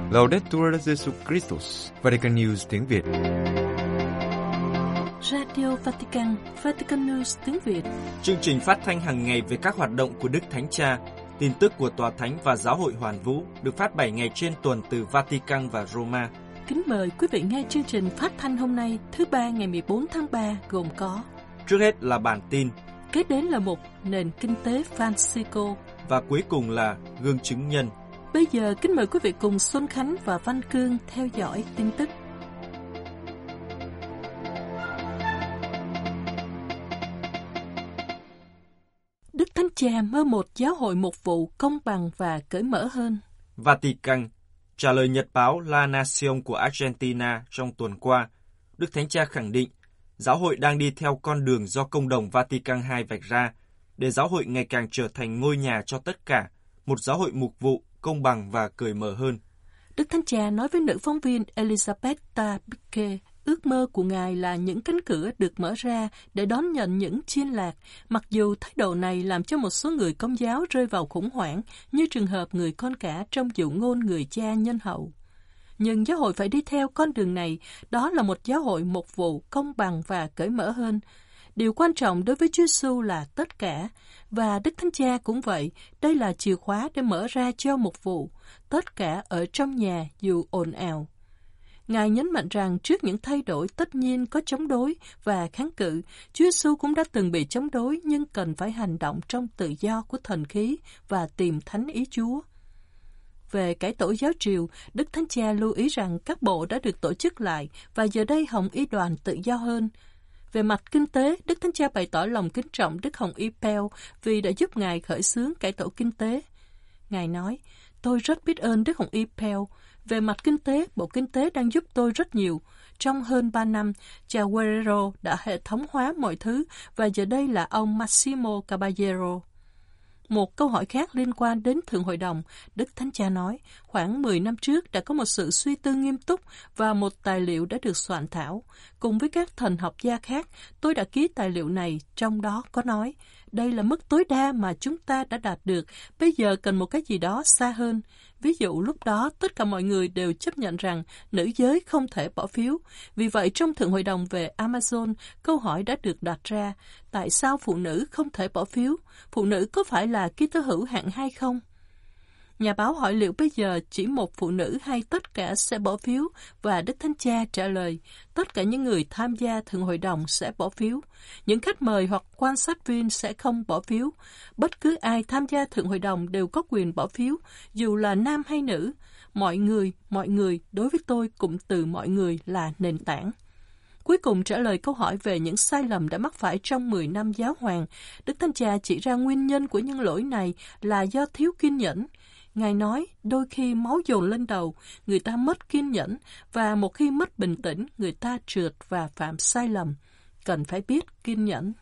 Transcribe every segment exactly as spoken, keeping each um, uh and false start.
Laudetur Jesus Christus, Vatican News tiếng Việt. Radio Vatican, Vatican News tiếng Việt. Chương trình phát thanh hàng ngày về các hoạt động của Đức Thánh Cha, tin tức của Tòa Thánh và Giáo hội Hoàn Vũ được phát bảy ngày trên tuần từ Vatican và Roma. Kính mời quý vị nghe chương trình phát thanh hôm nay, thứ ba ngày mười bốn tháng ba gồm có: trước hết là bản tin, kế đến là mục nền kinh tế Francisco và cuối cùng là gương chứng nhân. Bây giờ kính mời quý vị cùng Xuân Khánh và Văn Cương theo dõi tin tức. Đức Thánh Cha mơ một giáo hội mục vụ công bằng và cởi mở hơn. Vatican trả lời nhật báo La Nación của Argentina trong tuần qua, Đức Thánh Cha khẳng định giáo hội đang đi theo con đường do Công đồng Vatican hai vạch ra, để giáo hội ngày càng trở thành ngôi nhà cho tất cả, một giáo hội mục vụ, công bằng và cởi mở hơn. Đức Thánh Cha nói với nữ phóng viên Elisabetta Pique, ước mơ của Ngài là những cánh cửa được mở ra để đón nhận những chiên lạc, mặc dù thái độ này làm cho một số người Công giáo rơi vào khủng hoảng, như trường hợp người con cả trong dụ ngôn người cha nhân hậu. Nhưng giáo hội phải đi theo con đường này, đó là một giáo hội mục vụ, công bằng và cởi mở hơn. Điều quan trọng đối với Chúa Giêsu là tất cả, và Đức Thánh Cha cũng vậy, đây là chìa khóa để mở ra cho mục vụ, tất cả ở trong nhà dù ồn ào. Ngài nhấn mạnh rằng trước những thay đổi tất nhiên có chống đối và kháng cự, Chúa Giêsu cũng đã từng bị chống đối nhưng cần phải hành động trong tự do của thần khí và tìm thánh ý Chúa. Về cải tổ giáo triều, Đức Thánh Cha lưu ý rằng các bộ đã được tổ chức lại và giờ đây Hồng Y đoàn tự do hơn. Về mặt kinh tế, Đức Thánh Cha bày tỏ lòng kính trọng Đức Hồng Y Pell vì đã giúp Ngài khởi xướng cải tổ kinh tế. Ngài nói, tôi rất biết ơn Đức Hồng Y Pell. Về mặt kinh tế, Bộ Kinh tế đang giúp tôi rất nhiều. Trong hơn ba năm, cha Guerrero đã hệ thống hóa mọi thứ và giờ đây là ông Massimo Caballero. Một câu hỏi khác liên quan đến Thượng Hội đồng, Đức Thánh Cha nói, khoảng mười năm trước đã có một sự suy tư nghiêm túc và một tài liệu đã được soạn thảo. Cùng với các thần học gia khác, tôi đã ký tài liệu này, trong đó có nói, đây là mức tối đa mà chúng ta đã đạt được, bây giờ cần một cái gì đó xa hơn. Ví dụ lúc đó tất cả mọi người đều chấp nhận rằng nữ giới không thể bỏ phiếu. Vì vậy trong Thượng Hội đồng về Amazon, câu hỏi đã được đặt ra, tại sao phụ nữ không thể bỏ phiếu? Phụ nữ có phải là Kitô hữu hạng hai không? Nhà báo hỏi liệu bây giờ chỉ một phụ nữ hay tất cả sẽ bỏ phiếu, và Đức Thánh Cha trả lời, tất cả những người tham gia Thượng Hội đồng sẽ bỏ phiếu. Những khách mời hoặc quan sát viên sẽ không bỏ phiếu. Bất cứ ai tham gia Thượng Hội đồng đều có quyền bỏ phiếu, dù là nam hay nữ. Mọi người, mọi người, đối với tôi cụm từ mọi người là nền tảng. Cuối cùng trả lời câu hỏi về những sai lầm đã mắc phải trong mười năm giáo hoàng, Đức Thánh Cha chỉ ra nguyên nhân của những lỗi này là do thiếu kiên nhẫn. Ngài nói, đôi khi máu dồn lên đầu, người ta mất kiên nhẫn, và một khi mất bình tĩnh, người ta trượt và phạm sai lầm. Cần phải biết kiên nhẫn.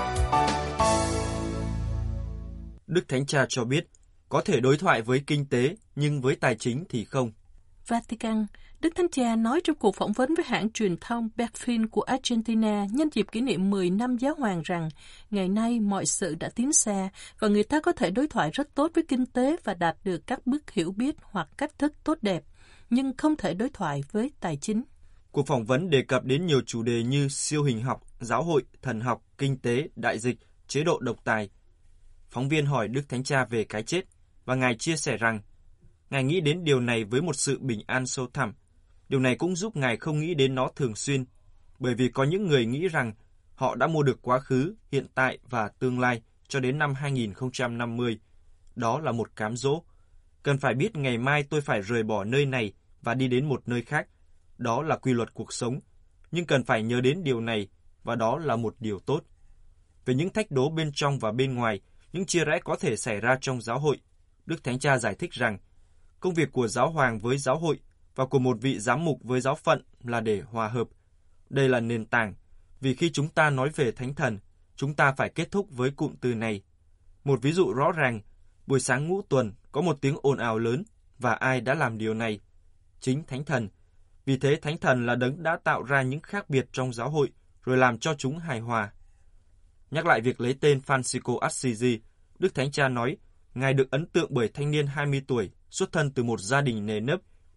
Đức Thánh Cha cho biết, có thể đối thoại với kinh tế, nhưng với tài chính thì không. Vatican, Đức Thánh Cha nói trong cuộc phỏng vấn với hãng truyền thông Belfin của Argentina nhân dịp kỷ niệm mười năm giáo hoàng rằng ngày nay mọi sự đã tiến xa và người ta có thể đối thoại rất tốt với kinh tế và đạt được các bước hiểu biết hoặc cách thức tốt đẹp, nhưng không thể đối thoại với tài chính. Cuộc phỏng vấn đề cập đến nhiều chủ đề như siêu hình học, giáo hội, thần học, kinh tế, đại dịch, chế độ độc tài. Phóng viên hỏi Đức Thánh Cha về cái chết và Ngài chia sẻ rằng Ngài nghĩ đến điều này với một sự bình an sâu thẳm. Điều này cũng giúp Ngài không nghĩ đến nó thường xuyên, bởi vì có những người nghĩ rằng họ đã mua được quá khứ, hiện tại và tương lai cho đến năm hai nghìn không trăm năm mươi. Đó là một cám dỗ. Cần phải biết ngày mai tôi phải rời bỏ nơi này và đi đến một nơi khác. Đó là quy luật cuộc sống. Nhưng cần phải nhớ đến điều này, và đó là một điều tốt. Về những thách đố bên trong và bên ngoài, những chia rẽ có thể xảy ra trong giáo hội, Đức Thánh Cha giải thích rằng công việc của giáo hoàng với giáo hội và của một vị giám mục với giáo phận là để hòa hợp. Đây là nền tảng, vì khi chúng ta nói về Thánh Thần, chúng ta phải kết thúc với cụm từ này. Một ví dụ rõ ràng, buổi sáng ngũ tuần có một tiếng ồn ào lớn, và ai đã làm điều này? Chính Thánh Thần. Vì thế Thánh Thần là đấng đã tạo ra những khác biệt trong giáo hội, rồi làm cho chúng hài hòa. Nhắc lại việc lấy tên Francisco Assisi, Đức Thánh Cha nói, Ngài được ấn tượng bởi thanh niên hai mươi tuổi, xuất thân từ một gia đình nề nếp,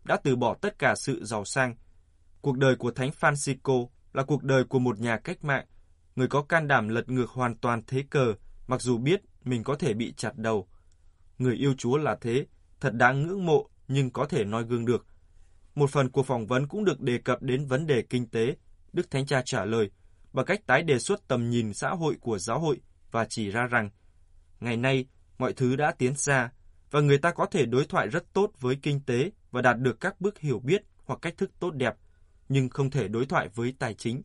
đã từ bỏ tất cả sự giàu sang. Cuộc đời của Thánh Francisco là cuộc đời của một nhà cách mạng, người có can đảm lật ngược hoàn toàn thế cờ, mặc dù biết mình có thể bị chặt đầu. Người yêu Chúa là thế, thật đáng ngưỡng mộ nhưng có thể noi gương được. Một phần của phỏng vấn cũng được đề cập đến vấn đề kinh tế. Đức Thánh Cha trả lời bằng cách tái đề xuất tầm nhìn xã hội của giáo hội và chỉ ra rằng ngày nay mọi thứ đã tiến xa và người ta có thể đối thoại rất tốt với kinh tế và đạt được các bước hiểu biết hoặc cách thức tốt đẹp, nhưng không thể đối thoại với tài chính.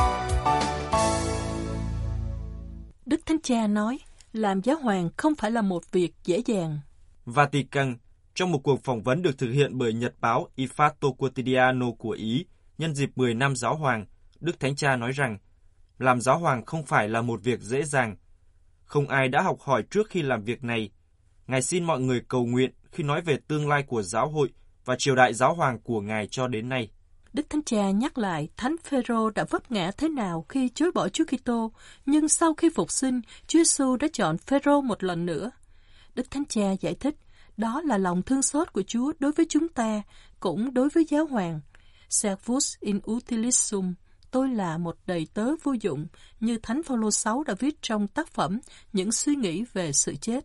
Đức Thánh Cha nói, làm giáo hoàng không phải là một việc dễ dàng. Vatican, trong một cuộc phỏng vấn được thực hiện bởi nhật báo Il Fatto Quotidiano của Ý nhân dịp mười năm giáo hoàng, Đức Thánh Cha nói rằng, làm giáo hoàng không phải là một việc dễ dàng. Không ai đã học hỏi trước khi làm việc này. Ngài xin mọi người cầu nguyện khi nói về tương lai của giáo hội và triều đại giáo hoàng của Ngài cho đến nay. Đức Thánh Cha nhắc lại Thánh Phêrô đã vấp ngã thế nào khi chối bỏ Chúa Kitô, nhưng sau khi phục sinh, Chúa Giêsu đã chọn Phêrô một lần nữa. Đức Thánh Cha giải thích, đó là lòng thương xót của Chúa đối với chúng ta, cũng đối với giáo hoàng. Servus in utilissum, tôi là một đầy tớ vô dụng, như Thánh Phaolô sáu đã viết trong tác phẩm Những suy nghĩ về sự chết.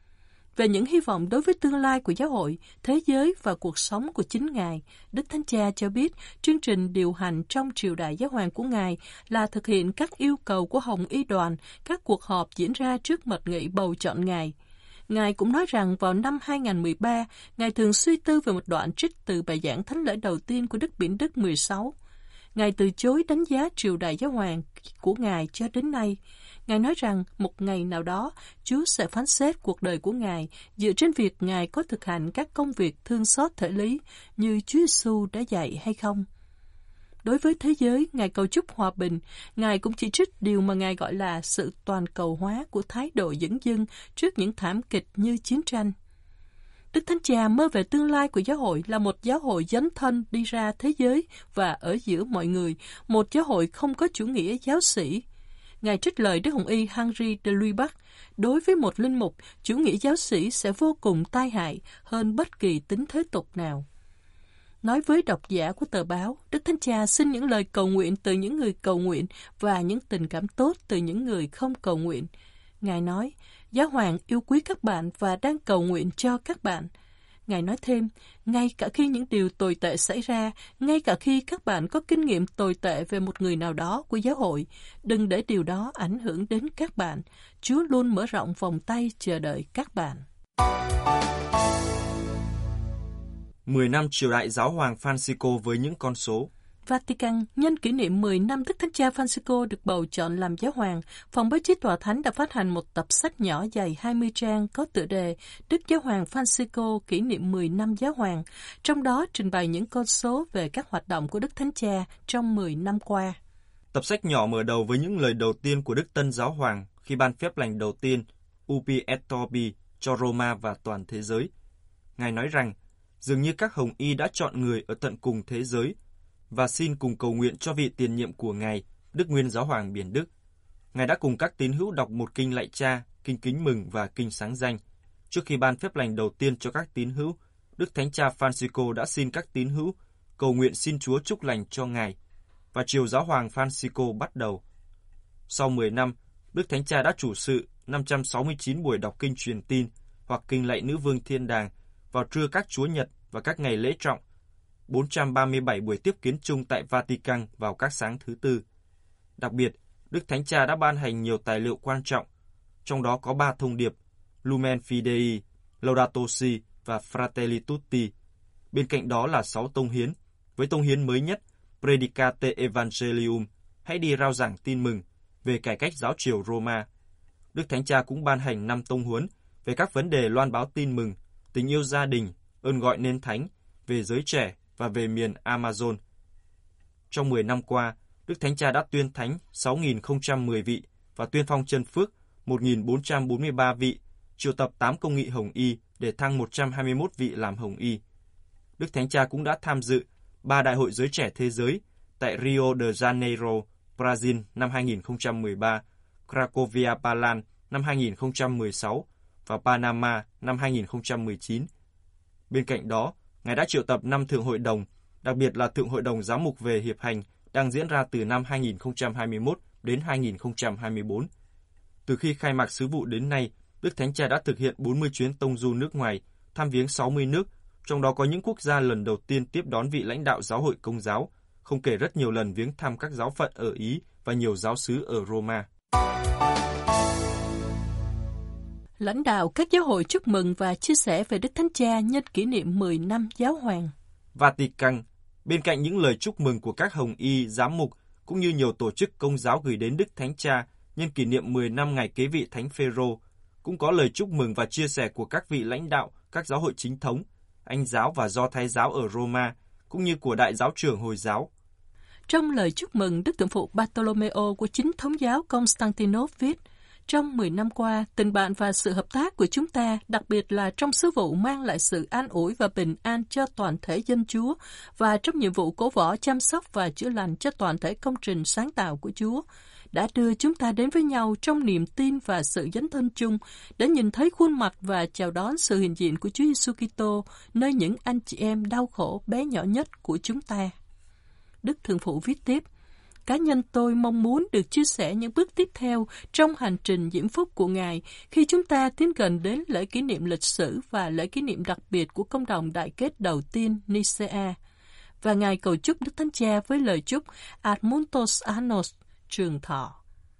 Về những hy vọng đối với tương lai của giáo hội, thế giới và cuộc sống của chính Ngài, Đức Thánh Cha cho biết chương trình điều hành trong triều đại giáo hoàng của Ngài là thực hiện các yêu cầu của Hồng Y đoàn, các cuộc họp diễn ra trước mật nghị bầu chọn Ngài. Ngài cũng nói rằng vào năm hai không một ba, Ngài thường suy tư về một đoạn trích từ bài giảng thánh lễ đầu tiên của Đức Biển Đức mười sáu. Ngài từ chối đánh giá triều đại giáo hoàng của Ngài cho đến nay. Ngài nói rằng một ngày nào đó, Chúa sẽ phán xét cuộc đời của Ngài dựa trên việc Ngài có thực hành các công việc thương xót thể lý như Chúa Giêsu đã dạy hay không. Đối với thế giới, Ngài cầu chúc hòa bình. Ngài cũng chỉ trích điều mà Ngài gọi là sự toàn cầu hóa của thái độ dửng dưng trước những thảm kịch như chiến tranh. Đức Thánh Cha mơ về tương lai của giáo hội là một giáo hội dấn thân đi ra thế giới và ở giữa mọi người, một giáo hội không có chủ nghĩa giáo sĩ. Ngài trích lời Đức Hồng Y Henri de Lubac, đối với một linh mục, chủ nghĩa giáo sĩ sẽ vô cùng tai hại hơn bất kỳ tính thế tục nào. Nói với độc giả của tờ báo, Đức Thánh Cha xin những lời cầu nguyện từ những người cầu nguyện và những tình cảm tốt từ những người không cầu nguyện. Ngài nói, giáo hoàng yêu quý các bạn và đang cầu nguyện cho các bạn. Ngài nói thêm, ngay cả khi những điều tồi tệ xảy ra, ngay cả khi các bạn có kinh nghiệm tồi tệ về một người nào đó của giáo hội, đừng để điều đó ảnh hưởng đến các bạn. Chúa luôn mở rộng vòng tay chờ đợi các bạn. mười năm triều đại giáo hoàng Francisco với những con số. Vatican, nhân kỷ niệm mười năm Đức Thánh Cha Francisco được bầu chọn làm giáo hoàng, Phòng Báo chí Tòa Thánh đã phát hành một tập sách nhỏ dày hai mươi trang có tựa đề Đức Giáo hoàng Francisco kỷ niệm mười năm giáo hoàng, trong đó trình bày những con số về các hoạt động của Đức Thánh Cha trong mười năm qua. Tập sách nhỏ mở đầu với những lời đầu tiên của Đức Tân Giáo hoàng khi ban phép lành đầu tiên Ubi et Orbi cho Roma và toàn thế giới. Ngài nói rằng, dường như các Hồng Y đã chọn người ở tận cùng thế giới và xin cùng cầu nguyện cho vị tiền nhiệm của Ngài, Đức Nguyên Giáo hoàng Biển Đức. Ngài đã cùng các tín hữu đọc một kinh lạy Cha, kinh kính mừng và kinh sáng danh. Trước khi ban phép lành đầu tiên cho các tín hữu, Đức Thánh Cha Francisco đã xin các tín hữu cầu nguyện xin Chúa chúc lành cho Ngài, và triều Giáo hoàng Francisco bắt đầu. Sau mười năm, Đức Thánh Cha đã chủ sự năm trăm sáu mươi chín buổi đọc kinh truyền tin hoặc kinh lạy Nữ Vương Thiên Đàng vào trưa các Chúa Nhật và các ngày lễ trọng, bốn trăm ba mươi bảy buổi tiếp kiến chung tại Vatican vào các sáng thứ Tư. Đặc biệt, Đức Thánh Cha đã ban hành nhiều tài liệu quan trọng, trong đó có ba thông điệp Lumen Fidei, Laudato Si và Fratelli Tutti. Bên cạnh đó là sáu tông hiến, với tông hiến mới nhất Predicate Evangelium, hãy đi rao giảng tin mừng về cải cách giáo triều Roma. Đức Thánh Cha cũng ban hành năm tông huấn về các vấn đề loan báo tin mừng, tình yêu gia đình, ơn gọi nên thánh, về giới trẻ và về miền Amazon. Trong mười năm qua, Đức Thánh Cha đã tuyên thánh sáu nghìn không trăm mười vị và tuyên phong chân phước một nghìn bốn trăm bốn mươi ba vị, triệu tập tám công nghị Hồng Y để thăng một trăm hai mươi mốt vị làm Hồng Y. Đức Thánh Cha cũng đã tham dự ba đại hội giới trẻ thế giới tại Rio de Janeiro, Brazil năm hai nghìn không trăm mười ba, Cracovia, Ba Lan năm hai nghìn không trăm mười sáu và Panama năm hai nghìn không trăm mười chín. Bên cạnh đó, Ngài đã triệu tập năm thượng hội đồng, đặc biệt là Thượng hội đồng Giám mục về hiệp hành đang diễn ra từ năm hai nghìn không trăm hai mươi mốt đến hai nghìn không trăm hai mươi tư. Từ khi khai mạc sứ vụ đến nay, Đức Thánh Cha đã thực hiện bốn mươi chuyến tông du nước ngoài, thăm viếng sáu mươi nước, trong đó có những quốc gia lần đầu tiên tiếp đón vị lãnh đạo giáo hội Công giáo, không kể rất nhiều lần viếng thăm các giáo phận ở Ý và nhiều giáo xứ ở Roma. Lãnh đạo các giáo hội chúc mừng và chia sẻ về Đức Thánh Cha nhân kỷ niệm mười năm giáo hoàng. Vatican, bên cạnh những lời chúc mừng của các hồng y, giám mục, cũng như nhiều tổ chức công giáo gửi đến Đức Thánh Cha nhân kỷ niệm mười năm ngày kế vị Thánh Phêrô, cũng có lời chúc mừng và chia sẻ của các vị lãnh đạo các giáo hội chính thống, Anh giáo và Do Thái giáo ở Roma, cũng như của Đại giáo trưởng Hồi giáo. Trong lời chúc mừng, Đức Tượng phụ Bartolomeo của chính thống giáo Constantinople viết: Trong mười năm qua, tình bạn và sự hợp tác của chúng ta, đặc biệt là trong sứ vụ mang lại sự an ủi và bình an cho toàn thể dân Chúa, và trong nhiệm vụ cổ võ chăm sóc và chữa lành cho toàn thể công trình sáng tạo của Chúa, đã đưa chúng ta đến với nhau trong niềm tin và sự dấn thân chung, để nhìn thấy khuôn mặt và chào đón sự hiện diện của Chúa Giêsu Kitô nơi những anh chị em đau khổ bé nhỏ nhất của chúng ta. Đức Thượng phụ viết tiếp: Cá nhân tôi mong muốn được chia sẻ những bước tiếp theo trong hành trình diễm phúc của Ngài khi chúng ta tiến gần đến lễ kỷ niệm lịch sử và lễ kỷ niệm đặc biệt của công đồng đại kết đầu tiên Nicea. Và Ngài cầu chúc Đức Thánh Cha với lời chúc Ad multos annos, trường thọ.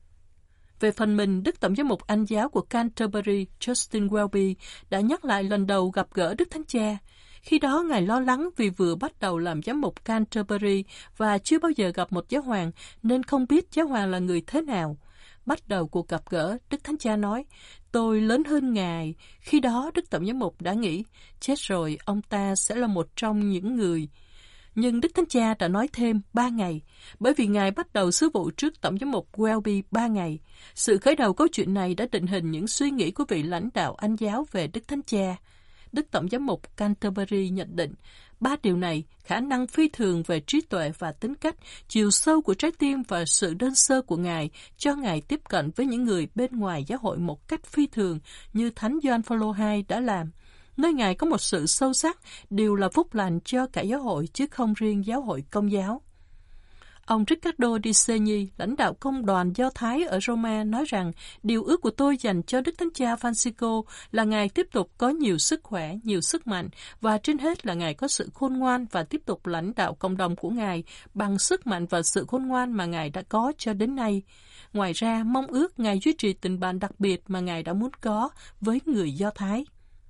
Về phần mình, Đức Tổng giám mục Anh giáo của Canterbury, Justin Welby, đã nhắc lại lần đầu gặp gỡ Đức Thánh Cha. Khi đó, Ngài lo lắng vì vừa bắt đầu làm giám mục Canterbury và chưa bao giờ gặp một giáo hoàng, nên không biết giáo hoàng là người thế nào. Bắt đầu cuộc gặp gỡ, Đức Thánh Cha nói: Tôi lớn hơn Ngài. Khi đó, Đức Tổng giám mục đã nghĩ, chết rồi, ông ta sẽ là một trong những người. Nhưng Đức Thánh Cha đã nói thêm ba ngày, bởi vì Ngài bắt đầu sứ vụ trước Tổng giám mục Welby ba ngày. Sự khởi đầu câu chuyện này đã định hình những suy nghĩ của vị lãnh đạo Anh giáo về Đức Thánh Cha. Đức Tổng giám mục Canterbury nhận định, ba điều này, khả năng phi thường về trí tuệ và tính cách, chiều sâu của trái tim và sự đơn sơ của Ngài, cho Ngài tiếp cận với những người bên ngoài giáo hội một cách phi thường, như Thánh Gioan Phaolô hai đã làm. Nơi Ngài có một sự sâu sắc, đều là phúc lành cho cả giáo hội, chứ không riêng giáo hội Công giáo. Ông Riccardo Di Segni, lãnh đạo công đoàn Do Thái ở Roma, nói rằng điều ước của tôi dành cho Đức Thánh Cha Francisco là Ngài tiếp tục có nhiều sức khỏe, nhiều sức mạnh, và trên hết là Ngài có sự khôn ngoan và tiếp tục lãnh đạo cộng đồng của Ngài bằng sức mạnh và sự khôn ngoan mà Ngài đã có cho đến nay. Ngoài ra, mong ước Ngài duy trì tình bạn đặc biệt mà Ngài đã muốn có với người Do Thái.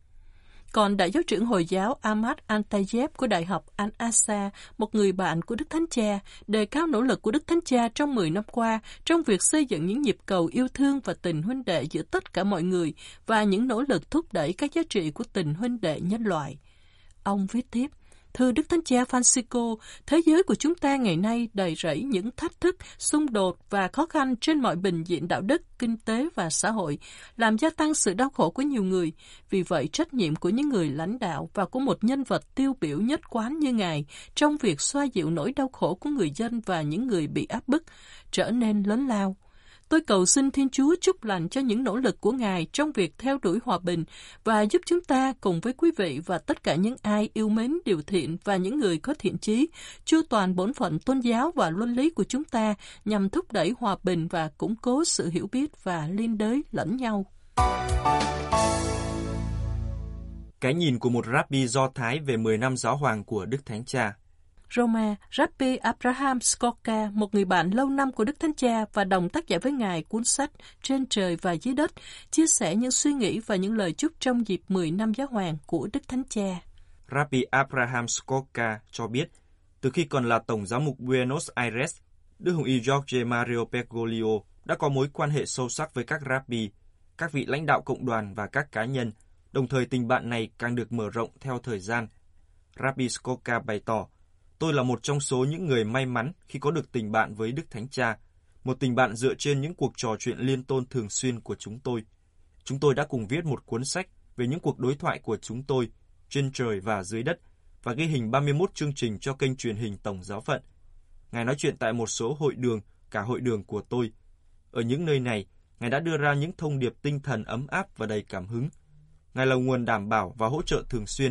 Còn Đại giáo trưởng Hồi giáo Ahmad Al-Tayyeb của Đại học Al-Aqsa, một người bạn của Đức Thánh Cha, đề cao nỗ lực của Đức Thánh Cha trong mười năm qua trong việc xây dựng những nhịp cầu yêu thương và tình huynh đệ giữa tất cả mọi người và những nỗ lực thúc đẩy các giá trị của tình huynh đệ nhân loại. Ông viết tiếp: Thưa Đức Thánh Cha Francisco, thế giới của chúng ta ngày nay đầy rẫy những thách thức, xung đột và khó khăn trên mọi bình diện đạo đức, kinh tế và xã hội, làm gia tăng sự đau khổ của nhiều người. Vì vậy, trách nhiệm của những người lãnh đạo và của một nhân vật tiêu biểu nhất quán như Ngài trong việc xoa dịu nỗi đau khổ của người dân và những người bị áp bức trở nên lớn lao. Tôi cầu xin Thiên Chúa chúc lành cho những nỗ lực của Ngài trong việc theo đuổi hòa bình và giúp chúng ta cùng với quý vị và tất cả những ai yêu mến điều thiện và những người có thiện chí, chu toàn bổn phận tôn giáo và luân lý của chúng ta nhằm thúc đẩy hòa bình và củng cố sự hiểu biết và liên đới lẫn nhau. Cái nhìn của một Rabbi Do Thái về mười năm giáo hoàng của Đức Thánh Cha. Roma, Rabbi Abraham Skorka, một người bạn lâu năm của Đức Thánh Cha và đồng tác giả với Ngài cuốn sách Trên trời và dưới đất, chia sẻ những suy nghĩ và những lời chúc trong dịp mười năm giáo hoàng của Đức Thánh Cha. Rabbi Abraham Skorka cho biết, từ khi còn là Tổng giám mục Buenos Aires, Đức Hồng y Jorge Mario Bergoglio đã có mối quan hệ sâu sắc với các Rabbi, các vị lãnh đạo cộng đoàn và các cá nhân, đồng thời tình bạn này càng được mở rộng theo thời gian. Rabbi Skorka bày tỏ, tôi là một trong số những người may mắn khi có được tình bạn với Đức Thánh Cha, một tình bạn dựa trên những cuộc trò chuyện liên tôn thường xuyên của chúng tôi. Chúng tôi đã cùng viết một cuốn sách về những cuộc đối thoại của chúng tôi, trên trời và dưới đất, và ghi hình ba mươi mốt chương trình cho kênh truyền hình Tổng Giáo phận. Ngài nói chuyện tại một số hội đường, cả hội đường của tôi. Ở những nơi này, Ngài đã đưa ra những thông điệp tinh thần ấm áp và đầy cảm hứng. Ngài là nguồn đảm bảo và hỗ trợ thường xuyên,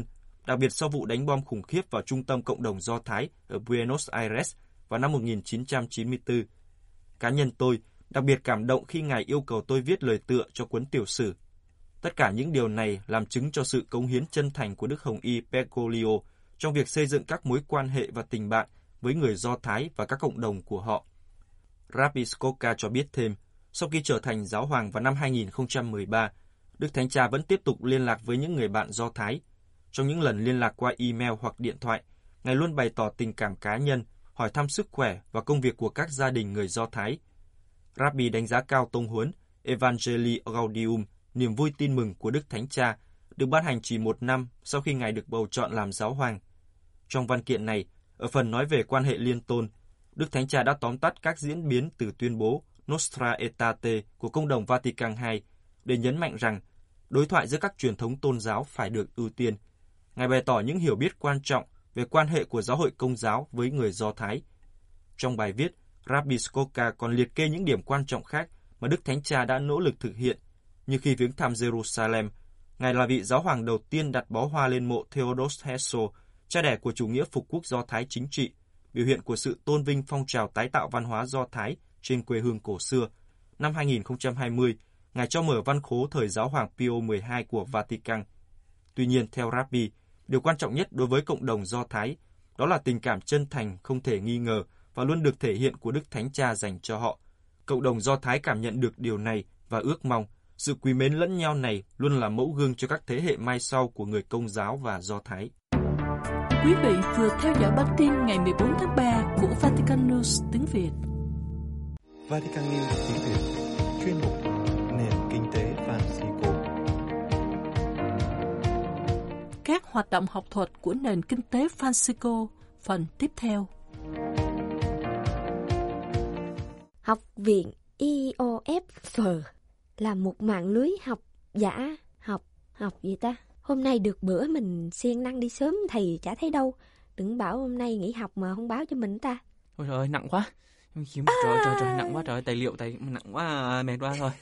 đặc biệt sau vụ đánh bom khủng khiếp vào trung tâm cộng đồng Do Thái ở Buenos Aires vào năm một nghìn chín trăm chín mươi tư. Cá nhân tôi đặc biệt cảm động khi Ngài yêu cầu tôi viết lời tựa cho cuốn tiểu sử. Tất cả những điều này làm chứng cho sự cống hiến chân thành của Đức Hồng Y Bergoglio trong việc xây dựng các mối quan hệ và tình bạn với người Do Thái và các cộng đồng của họ. Rabbi Skoka cho biết thêm, sau khi trở thành giáo hoàng vào năm hai nghìn không trăm mười ba, Đức Thánh Cha vẫn tiếp tục liên lạc với những người bạn Do Thái. Trong những lần liên lạc qua email hoặc điện thoại, Ngài luôn bày tỏ tình cảm cá nhân, hỏi thăm sức khỏe và công việc của các gia đình người Do Thái. Rabbi đánh giá cao tông huấn Evangelii Gaudium, niềm vui tin mừng của Đức Thánh Cha, được ban hành chỉ một năm sau khi Ngài được bầu chọn làm giáo hoàng. Trong văn kiện này, ở phần nói về quan hệ liên tôn, Đức Thánh Cha đã tóm tắt các diễn biến từ tuyên bố Nostra Aetate của Công đồng Vatican hai để nhấn mạnh rằng đối thoại giữa các truyền thống tôn giáo phải được ưu tiên. Ngài bày tỏ những hiểu biết quan trọng về quan hệ của giáo hội Công giáo với người Do Thái. Trong bài viết, Rabbi Skoka còn liệt kê những điểm quan trọng khác mà Đức Thánh Cha đã nỗ lực thực hiện, như khi viếng thăm Jerusalem, Ngài là vị giáo hoàng đầu tiên đặt bó hoa lên mộ Theodos Herzl, cha đẻ của chủ nghĩa phục quốc Do Thái chính trị, biểu hiện của sự tôn vinh phong trào tái tạo văn hóa Do Thái trên quê hương cổ xưa. Năm hai nghìn không trăm hai mươi, Ngài cho mở văn khố thời giáo hoàng Pio mười hai của Vatican. Tuy nhiên, theo Rabbi, điều quan trọng nhất đối với cộng đồng Do Thái đó là tình cảm chân thành không thể nghi ngờ và luôn được thể hiện của Đức Thánh Cha dành cho họ. Cộng đồng Do Thái cảm nhận được điều này và ước mong sự quý mến lẫn nhau này luôn là mẫu gương cho các thế hệ mai sau của người Công giáo và Do Thái. Quý vị vừa theo dõi bản tin ngày mười bốn tháng ba của Vatican News tiếng Việt. Vatican News tiếng Việt, chuyên mục Nền Kinh tế Francisco. Các hoạt động học thuật của nền kinh tế Francisco, phần tiếp theo. Học viện i o ép ép là một mạng lưới học giả, học, học gì ta? Hôm nay được bữa mình siêng năng đi sớm thầy chả thấy đâu. Đừng bảo hôm nay nghỉ học mà không báo cho mình ta. Ôi trời ơi, nặng quá. À. Trời trời trời, nặng quá trời, tài liệu tài nặng quá, mệt quá rồi.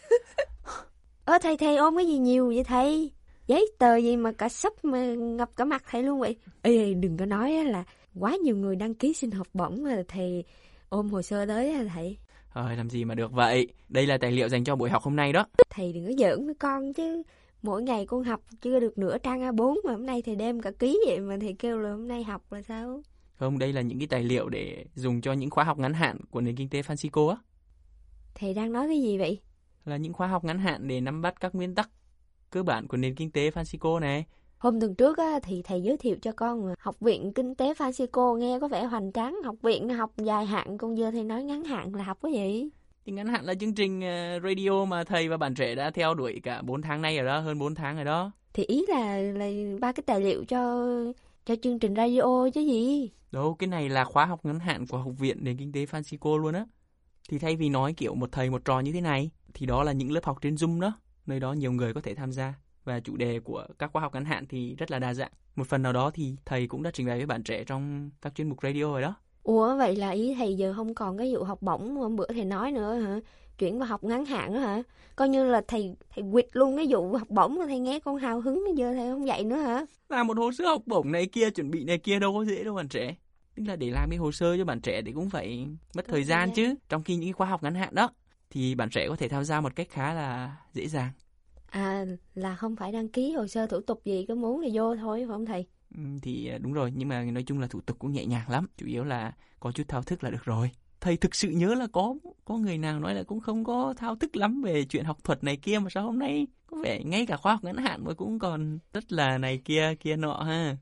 Ơ thầy thầy ôm cái gì nhiều vậy thầy? Giấy tờ gì mà cả sắp mà ngập cả mặt thầy luôn vậy? Ê, đừng có nói là quá nhiều người đăng ký xin học bổng là thầy ôm hồ sơ tới hả thầy? Ờ, làm gì mà được vậy? Đây là tài liệu dành cho buổi học hôm nay đó. Thầy đừng có giỡn với con chứ. Mỗi ngày con học chưa được nửa trang a bốn mà hôm nay thầy đem cả ký vậy mà thầy kêu là hôm nay học là sao? Không, đây là những cái tài liệu để dùng cho những khóa học ngắn hạn của nền kinh tế Francisco á. Thầy đang nói cái gì vậy? Là những khóa học ngắn hạn để nắm bắt các nguyên tắc cơ bản của nền kinh tế Francisco này. Hôm tuần trước á, thì thầy giới thiệu cho con học viện kinh tế Francisco nghe có vẻ hoành tráng. Học viện học dài hạn, còn giờ thầy nói ngắn hạn là học cái gì? Thì ngắn hạn là chương trình uh, radio mà thầy và bạn trẻ đã theo đuổi cả bốn tháng nay rồi đó, hơn bốn tháng rồi đó. Thì ý là là ba cái tài liệu cho cho chương trình radio chứ gì? Đâu, cái này là khóa học ngắn hạn của Học viện Nền Kinh tế Francisco luôn á. Thì thay vì nói kiểu một thầy một trò như thế này, thì đó là những lớp học trên Zoom đó, nơi đó nhiều người có thể tham gia. Và chủ đề của các khóa học ngắn hạn thì rất là đa dạng. Một phần nào đó thì thầy cũng đã trình bày với bạn trẻ trong các chuyên mục radio rồi đó. Ủa vậy là ý thầy giờ không còn cái vụ học bổng hôm bữa thầy nói nữa hả? Chuyển vào học ngắn hạn đó hả? Coi như là thầy thầy quỵt luôn cái vụ học bổng mà thầy nghe con hào hứng giờ thầy không dạy nữa hả? Làm một hồ sơ học bổng này kia, chuẩn bị này kia đâu có dễ đâu bạn trẻ. Tức là để làm cái hồ sơ cho bạn trẻ thì cũng phải mất thời gian chứ. Trong khi những cái khóa học ngắn hạn đó thì bạn trẻ có thể tham gia một cách khá là dễ dàng. À, là không phải đăng ký hồ sơ thủ tục gì, cứ muốn thì vô thôi phải không thầy? Ừ, thì đúng rồi, nhưng mà nói chung là thủ tục cũng nhẹ nhàng lắm, chủ yếu là có chút thao thức là được rồi. Thầy thực sự nhớ là có có người nào nói là cũng không có thao thức lắm về chuyện học thuật này kia, mà sao hôm nay có vẻ ngay cả khóa học ngắn hạn mà cũng còn rất là này kia kia nọ ha.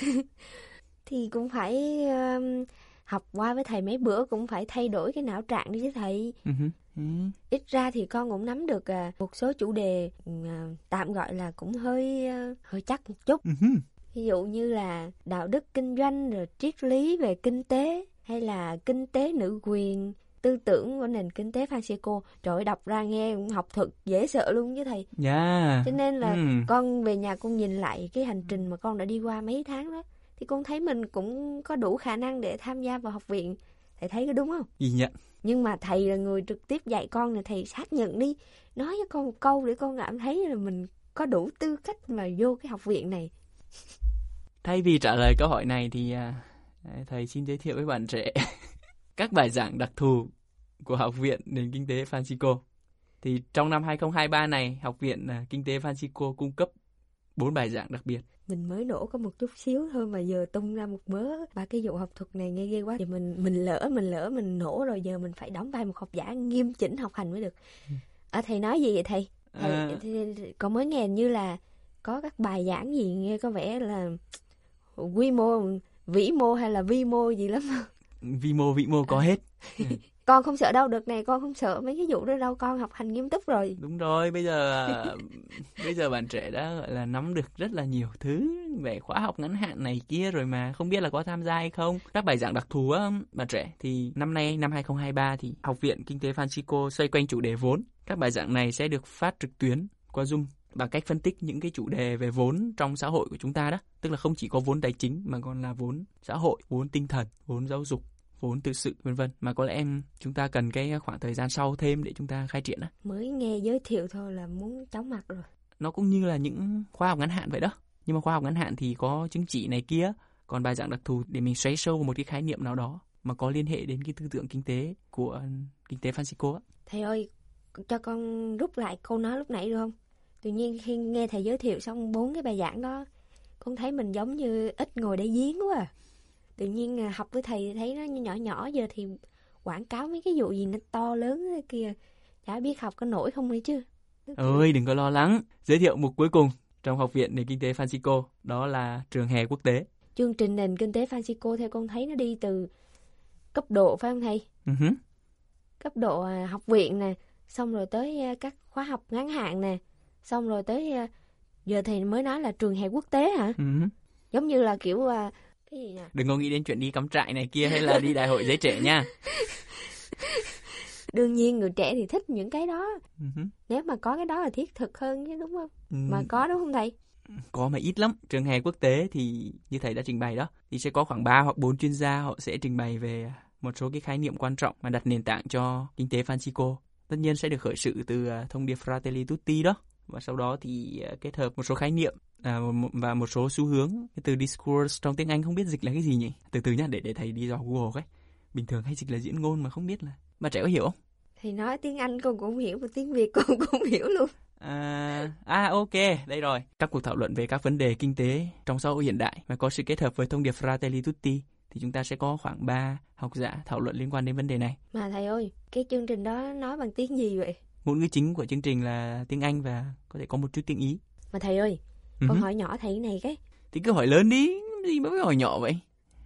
Thì cũng phải um, học qua với thầy mấy bữa cũng phải thay đổi cái não trạng đi chứ thầy. Uh-huh. Uh-huh. Ít ra thì con cũng nắm được uh, một số chủ đề uh, tạm gọi là cũng hơi uh, hơi chắc một chút. Uh-huh. Ví dụ như là đạo đức kinh doanh, rồi triết lý về kinh tế, hay là kinh tế nữ quyền, tư tưởng của nền kinh tế Francisco. Trời ơi, đọc ra nghe cũng học thuật dễ sợ luôn chứ thầy. Yeah. Cho nên là uh. con về nhà con nhìn lại cái hành trình mà con đã đi qua mấy tháng đó, thì con thấy mình cũng có đủ khả năng để tham gia vào học viện. Thầy thấy có đúng không? Ghi nhận. Nhưng mà thầy là người trực tiếp dạy con, thì thầy xác nhận đi, nói với con một câu để con cảm thấy là mình có đủ tư cách mà vô cái học viện này. Thay vì trả lời câu hỏi này thì à, thầy xin giới thiệu với bạn trẻ các bài giảng đặc thù của Học viện Nền Kinh tế Francisco. Thì trong năm hai không hai ba này, Học viện à, Kinh tế Francisco cung cấp bốn bài giảng đặc biệt. Mình mới nổ có một chút xíu thôi mà giờ tung ra một mớ ba cái vụ học thuật này nghe ghê quá. Thì mình mình lỡ mình lỡ mình nổ rồi, giờ mình phải đóng vai một học giả nghiêm chỉnh học hành mới được. À, thầy nói gì vậy thầy? Thầy à... thì, thì, còn mới nghe như là có các bài giảng gì nghe có vẻ là quy mô, vĩ mô hay là vi mô gì lắm. Vi mô, vĩ mô có hết. Con không sợ đâu, được này con không sợ mấy cái vụ đó đâu, con học hành nghiêm túc rồi. Đúng rồi, bây giờ bây giờ bạn trẻ đã gọi là nắm được rất là nhiều thứ về khóa học ngắn hạn này kia rồi mà không biết là có tham gia hay không. Các bài giảng đặc thù á, bạn trẻ thì năm nay năm hai không hai ba thì Học viện Kinh tế Francisco xoay quanh chủ đề vốn. Các bài giảng này sẽ được phát trực tuyến qua Zoom bằng cách phân tích những cái chủ đề về vốn trong xã hội của chúng ta đó, tức là không chỉ có vốn tài chính mà còn là vốn xã hội, vốn tinh thần, vốn giáo dục, vốn tự sự vân vân, mà có lẽ em chúng ta cần cái khoảng thời gian sau thêm để chúng ta khai triển á. Mới nghe giới thiệu thôi là muốn chóng mặt rồi. Nó cũng như là những khóa học ngắn hạn vậy đó, nhưng mà khóa học ngắn hạn thì có chứng chỉ này kia, còn bài giảng đặc thù để mình xoáy sâu vào một cái khái niệm nào đó mà có liên hệ đến cái tư tưởng kinh tế của kinh tế Francisco á. Thầy ơi, cho con rút lại câu nói lúc nãy được không? Tự nhiên khi nghe thầy giới thiệu xong bốn cái bài giảng đó, con thấy mình giống như ít ngồi để giếng quá à. Tự nhiên học với thầy thấy nó nhỏ nhỏ, giờ thì quảng cáo mấy cái vụ gì nó to lớn kia, chả biết học có nổi không ấy chứ. Ơi đừng có lo lắng, giới thiệu mục cuối cùng trong Học viện Nền Kinh tế Francisco, đó là trường hè quốc tế. Chương trình Nền Kinh tế Francisco theo con thấy nó đi từ cấp độ phải không thầy? Uh-huh. Cấp độ học viện nè, xong rồi tới các khóa học ngắn hạn nè, xong rồi tới giờ thầy mới nói là trường hè quốc tế hả? Uh-huh. Giống như là kiểu cái gì nhỉ? Đừng có nghĩ đến chuyện đi cắm trại này kia hay là đi đại hội giới trẻ nha. Đương nhiên người trẻ thì thích những cái đó. Uh-huh. Nếu mà có cái đó là thiết thực hơn chứ đúng không? Uh-huh. Mà có đúng không thầy? Có mà ít lắm. Trường hè quốc tế thì như thầy đã trình bày đó, thì sẽ có khoảng ba hoặc bốn chuyên gia họ sẽ trình bày về một số cái khái niệm quan trọng mà đặt nền tảng cho kinh tế Francisco. Tất nhiên sẽ được khởi sự từ thông điệp Fratelli Tutti đó, và sau đó thì kết hợp một số khái niệm à, và một số xu hướng. Cái từ discourse trong tiếng Anh không biết dịch là cái gì nhỉ? Từ từ nhá, để để thầy đi dò Google cái. Bình thường hay dịch là diễn ngôn mà không biết là. Bà trẻ có hiểu không? Thì nói tiếng Anh con cũng hiểu, mà tiếng Việt con cũng hiểu luôn. À, à ok, đây rồi. Các cuộc thảo luận về các vấn đề kinh tế trong xã hội hiện đại mà có sự kết hợp với thông điệp Fratelli Tutti thì chúng ta sẽ có khoảng ba học giả thảo luận liên quan đến vấn đề này. Mà thầy ơi, cái chương trình đó nói bằng tiếng gì vậy? Ngôn ngữ chính của chương trình là tiếng Anh và có thể có một chút tiếng Ý. Mà thầy ơi, uh-huh. con hỏi nhỏ thầy này cái. Thì cứ hỏi lớn đi, gì mà phải hỏi nhỏ vậy?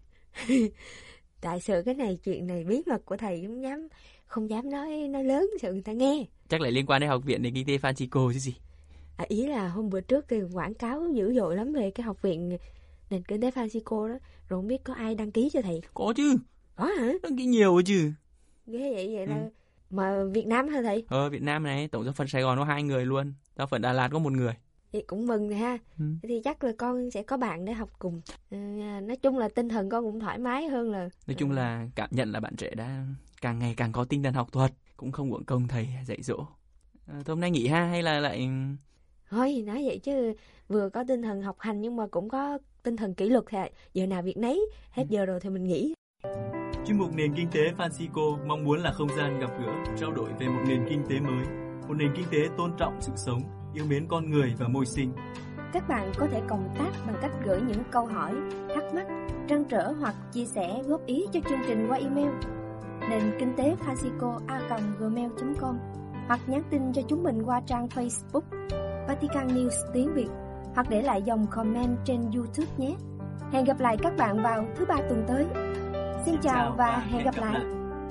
Tại sợ cái này, chuyện này bí mật của thầy không dám, không dám nói nói lớn sợ người ta nghe. Chắc lại liên quan đến Học viện Nền Kinh tế Francisco chứ gì? À, ý là hôm bữa trước thì quảng cáo dữ dội lắm về cái Học viện Nền Kinh tế Francisco đó, rồi không biết có ai đăng ký cho thầy? Có chứ. Có hả? Đăng ký nhiều rồi chứ. Ghê vậy, vậy là ừ. Mà Việt Nam hả thầy? Ờ, Việt Nam này, tổng giáo phận Sài Gòn có hai người luôn, giáo phận Đà Lạt có một người. Thì cũng mừng rồi ha. Ừ. Thì chắc là con sẽ có bạn để học cùng. À, nói chung là tinh thần con cũng thoải mái hơn là. Nói chung là cảm nhận là bạn trẻ đã càng ngày càng có tinh thần học thuật, cũng không uổng công thầy dạy dỗ. À, thôi hôm nay nghỉ ha, hay là lại... Thôi nói vậy chứ vừa có tinh thần học hành nhưng mà cũng có tinh thần kỷ luật thì giờ nào việc nấy, hết giờ rồi thì mình nghỉ. Chuyên mục Nền Kinh tế Francisco mong muốn là không gian gặp gỡ, trao đổi về một nền kinh tế mới, một nền kinh tế tôn trọng sự sống, yêu mến con người và môi sinh. Các bạn có thể cộng tác bằng cách gửi những câu hỏi, thắc mắc, trăn trở hoặc chia sẻ góp ý cho chương trình qua email nền kinh tế francisco a còng gmail chấm com hoặc nhắn tin cho chúng mình qua trang Facebook Vatican News tiếng Việt hoặc để lại dòng comment trên YouTube nhé. Hẹn gặp lại các bạn vào thứ ba tuần tới. Xin chào, chào và, và hẹn gặp, gặp lại. lại.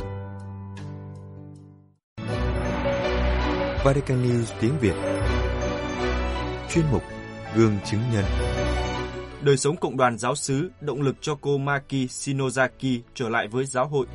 Vatican News tiếng Việt. Chuyên mục Gương chứng nhân. Đời sống cộng đoàn giáo xứ, động lực cho cô Maki Shinozaki trở lại với giáo hội.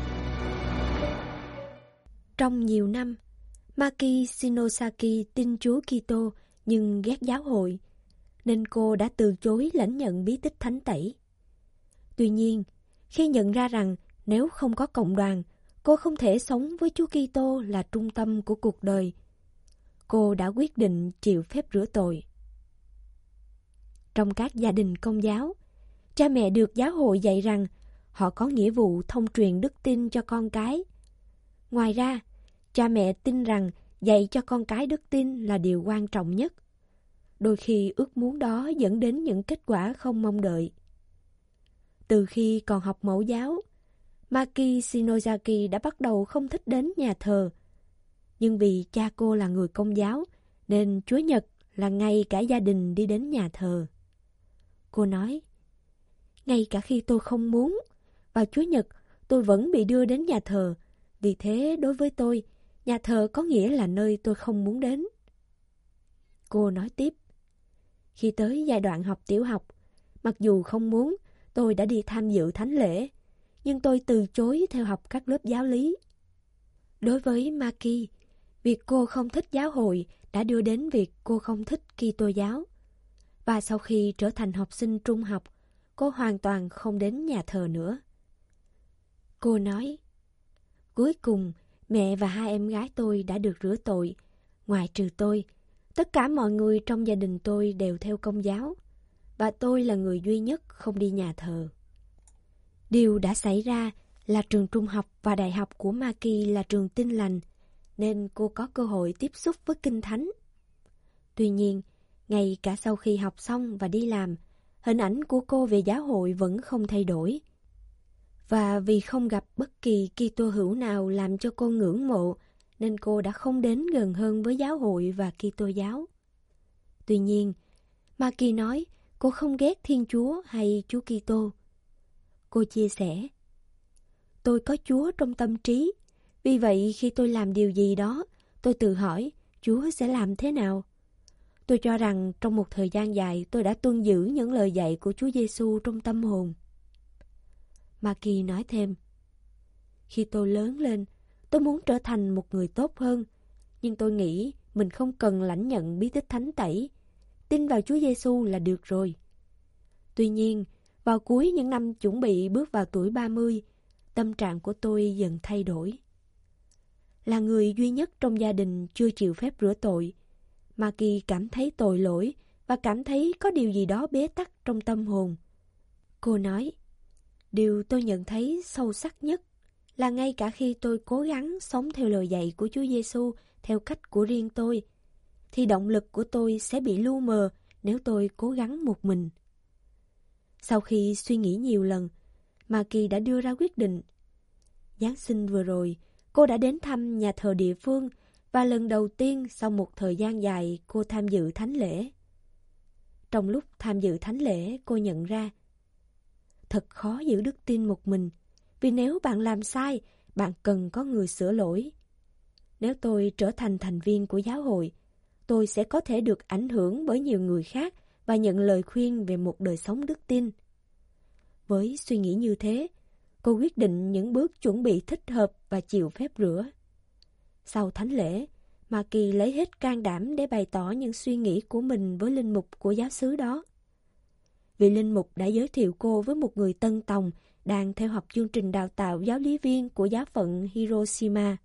Trong nhiều năm, Maki Shinozaki tin Chúa Kitô nhưng ghét giáo hội, nên cô đã từ chối lãnh nhận bí tích thánh tẩy. Tuy nhiên, khi nhận ra rằng nếu không có cộng đoàn, cô không thể sống với Chúa Kitô là trung tâm của cuộc đời, cô đã quyết định chịu phép rửa tội. Trong các gia đình Công giáo, cha mẹ được giáo hội dạy rằng họ có nghĩa vụ thông truyền đức tin cho con cái. Ngoài ra, cha mẹ tin rằng dạy cho con cái đức tin là điều quan trọng nhất. Đôi khi ước muốn đó dẫn đến những kết quả không mong đợi. Từ khi còn học mẫu giáo, Maki Shinozaki đã bắt đầu không thích đến nhà thờ. Nhưng vì cha cô là người Công giáo, nên Chúa Nhật là ngày cả gia đình đi đến nhà thờ. Cô nói, ngay cả khi tôi không muốn, vào Chúa Nhật tôi vẫn bị đưa đến nhà thờ. Vì thế đối với tôi, nhà thờ có nghĩa là nơi tôi không muốn đến. Cô nói tiếp, khi tới giai đoạn học tiểu học, mặc dù không muốn, tôi đã đi tham dự thánh lễ, nhưng tôi từ chối theo học các lớp giáo lý. Đối với Maki, việc cô không thích giáo hội đã đưa đến việc cô không thích Kitô giáo. Và sau khi trở thành học sinh trung học, cô hoàn toàn không đến nhà thờ nữa. Cô nói, cuối cùng mẹ và hai em gái tôi đã được rửa tội. Ngoài trừ tôi, tất cả mọi người trong gia đình tôi đều theo Công giáo, và tôi là người duy nhất không đi nhà thờ. Điều đã xảy ra là trường trung học và đại học của Maki là trường Tin Lành, nên cô có cơ hội tiếp xúc với Kinh Thánh. Tuy nhiên, ngay cả sau khi học xong và đi làm, hình ảnh của cô về giáo hội vẫn không thay đổi. Và vì không gặp bất kỳ Kitô hữu nào làm cho cô ngưỡng mộ, nên cô đã không đến gần hơn với giáo hội và Kitô giáo. Tuy nhiên, Maki nói cô không ghét Thiên Chúa hay Chúa Kitô. Cô chia sẻ, tôi có Chúa trong tâm trí, vì vậy khi tôi làm điều gì đó, tôi tự hỏi Chúa sẽ làm thế nào. Tôi cho rằng trong một thời gian dài tôi đã tuân giữ những lời dạy của Chúa Giêsu trong tâm hồn. Maki nói thêm, khi tôi lớn lên, tôi muốn trở thành một người tốt hơn, nhưng tôi nghĩ mình không cần lãnh nhận bí tích thánh tẩy. Tin vào Chúa Giêsu là được rồi. Tuy nhiên, vào cuối những năm chuẩn bị bước vào tuổi ba mươi, tâm trạng của tôi dần thay đổi. Là người duy nhất trong gia đình chưa chịu phép rửa tội, Maki cảm thấy tội lỗi và cảm thấy có điều gì đó bế tắc trong tâm hồn. Cô nói, điều tôi nhận thấy sâu sắc nhất là ngay cả khi tôi cố gắng sống theo lời dạy của Chúa Giêsu theo cách của riêng tôi, thì động lực của tôi sẽ bị lu mờ nếu tôi cố gắng một mình. Sau khi suy nghĩ nhiều lần, Maki đã đưa ra quyết định. Giáng sinh vừa rồi, cô đã đến thăm nhà thờ địa phương và lần đầu tiên sau một thời gian dài cô tham dự thánh lễ. Trong lúc tham dự thánh lễ, cô nhận ra thật khó giữ đức tin một mình, vì nếu bạn làm sai, bạn cần có người sửa lỗi. Nếu tôi trở thành thành viên của giáo hội, tôi sẽ có thể được ảnh hưởng bởi nhiều người khác và nhận lời khuyên về một đời sống đức tin. Với suy nghĩ như thế, cô quyết định những bước chuẩn bị thích hợp và chịu phép rửa. Sau thánh lễ, Maki lấy hết can đảm để bày tỏ những suy nghĩ của mình với linh mục của giáo xứ đó. Vị linh mục đã giới thiệu cô với một người Tân Tòng đang theo học chương trình đào tạo giáo lý viên của giáo phận Hiroshima.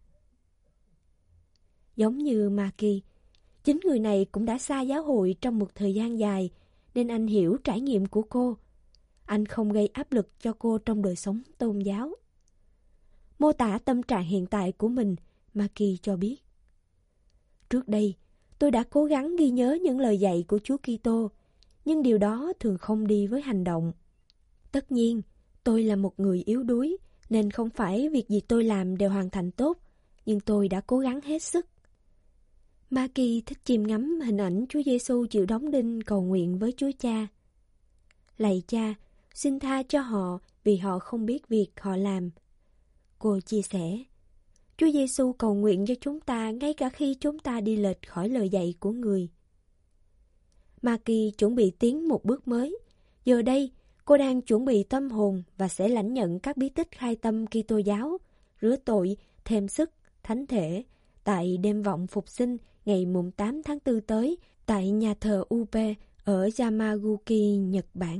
Giống như Maki, chính người này cũng đã xa giáo hội trong một thời gian dài, nên anh hiểu trải nghiệm của cô. Anh không gây áp lực cho cô trong đời sống tôn giáo. Mô tả tâm trạng hiện tại của mình, Maki cho biết. Trước đây, tôi đã cố gắng ghi nhớ những lời dạy của Chúa Kitô, nhưng điều đó thường không đi với hành động. Tất nhiên, tôi là một người yếu đuối, nên không phải việc gì tôi làm đều hoàn thành tốt, nhưng tôi đã cố gắng hết sức. Maki thích chiêm ngắm hình ảnh Chúa Giêsu chịu đóng đinh cầu nguyện với Chúa Cha. Lạy Cha, xin tha cho họ vì họ không biết việc họ làm. Cô chia sẻ, Chúa Giêsu cầu nguyện cho chúng ta ngay cả khi chúng ta đi lệch khỏi lời dạy của Người. Maki chuẩn bị tiến một bước mới. Giờ đây, cô đang chuẩn bị tâm hồn và sẽ lãnh nhận các bí tích khai tâm Kitô giáo, rửa tội, thêm sức, thánh thể tại đêm vọng phục sinh ngày mùng tám tháng tư tới tại nhà thờ Upe ở Yamaguchi, Nhật Bản.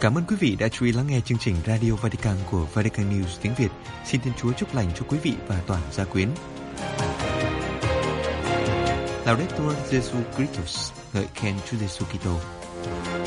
Cảm ơn quý vị đã chú ý lắng nghe chương trình Radio Vatican của Vatican News tiếng Việt. Xin Thiên Chúa chúc lành cho quý vị và toàn gia quyến. Laudetur Jesu Christus, ngợi khen Chúa Giêsu Kitô.